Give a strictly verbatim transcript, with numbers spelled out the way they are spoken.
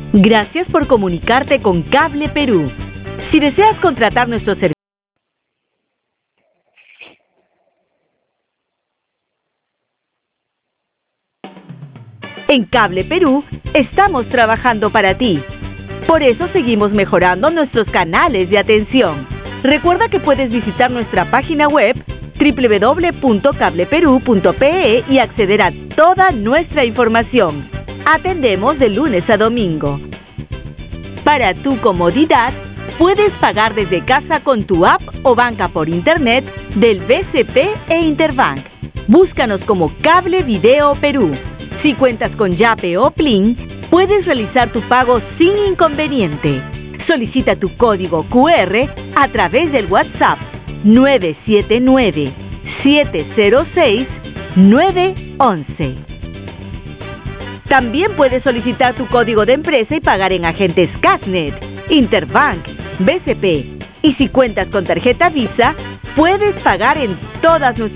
Gracias por comunicarte con Cable Perú. Si deseas contratar nuestros servicios, en Cable Perú estamos trabajando para ti. Por eso seguimos mejorando nuestros canales de atención. Recuerda que puedes visitar nuestra página web doble u doble u doble u punto cable perú punto pe e y acceder a toda nuestra información. Atendemos de lunes a domingo. Para tu comodidad, puedes pagar desde casa con tu app o banca por internet del B C P e Interbank. Búscanos como Cable Video Perú. Si cuentas con Yape o Plin, puedes realizar tu pago sin inconveniente. Solicita tu código cu erre a través del WhatsApp nueve siete nueve, siete cero seis, nueve once. También puedes solicitar tu código de empresa y pagar en agentes Casnet, Interbank, B C P. Y si cuentas con tarjeta Visa, puedes pagar en todas nuestras